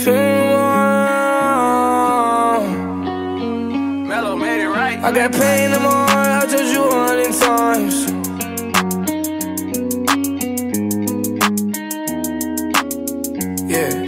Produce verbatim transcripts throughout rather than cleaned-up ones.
pain Mellow made it right. I got pain in my heart, I told you a hundred times. Yeah.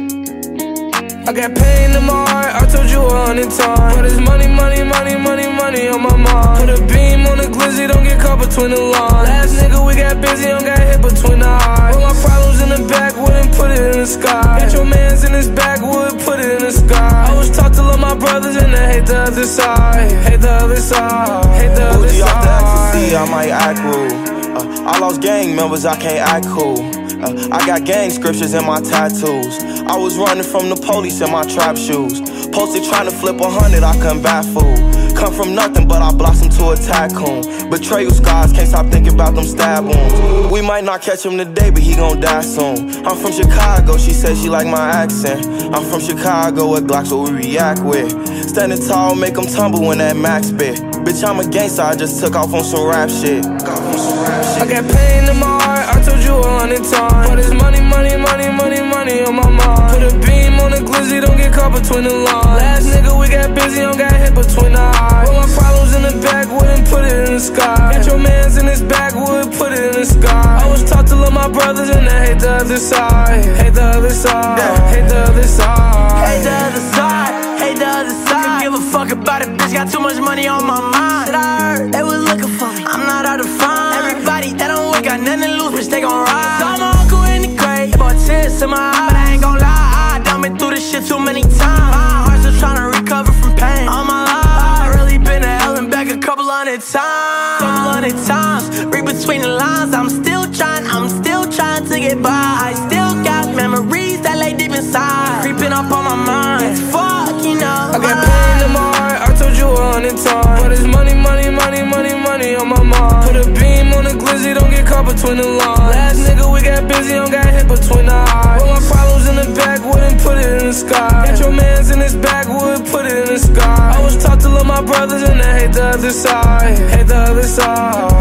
I got pain in my heart, I told you a hundred times. But it's money, money, money, money, money on my mind. Put a beam on the glizzy, don't get caught between the lines. Last nigga, we got busy, don't got hit between the eyes. Put my problems in the backwood and put it in the sky. Got your mans in his backwood, put it in the sky. I was taught to love my brothers and I hate the other side. Hate the other side, hate the other Bougie side. off the ecstasy, I might act rude. uh, I lost gang members, I can't act cool. Uh, I got gang scriptures in my tattoos. I was running from the police in my trap shoes. Posted trying to flip a hundred, I couldn't bat fool. Come from nothing, but I blossomed to a tycoon. Betrayal scars, can't stop thinking about them stab wounds. We might not catch him today, but he gon' die soon. I'm from Chicago, she said she like my accent. I'm from Chicago, with Glocks what we react with. Standing tall, make them tumble when that max spit. Bitch, I'm a gangster, I just took off on some rap shit. I got pain in my heart, I told you a hundred times. But it's money, money, money, money, money on my mind. Put a beam on the glizzy, don't get caught between the lines. Last nigga, we got busy, don't got hit between the eyes. Put my problems in the backwood and put it in the sky. Got your mans in his backwood, put it in the sky. I was taught to love my brothers and I hate the other side. Hate the other side, hate the other side. Hate the other side, hate the other side. Don't give a fuck about it, bitch, got too much money on my mind. Shit, I heard they was looking for me, I'm not hard to find. Everybody that don't work got nothing to lose, bitch, they gon' ride. Saw my uncle in the grave, bought tears in my eyes. But I ain't gon' lie, I done been through this shit too many times. My heart's still tryna recover from pain. All my life, I really been to hell and back a couple hundred times. Couple hundred times, read between the lines. I'm still trying, I'm still trying to get by. I still got memories that lay deep inside, creeping up on my mind. Fuck, you know. I got pain in my heart, I told you a hundred times. But it's money, money, money, money, money on my mind. Put a beam on the glizzy, don't get caught between the lines. Last nigga, we got busy, don't got hit between the eyes. Put my problems in the backwood and put it in the sky. Got your mans in his backwood, put it in the sky. I was taught to love my brothers and I hate the other side. Hate the other side.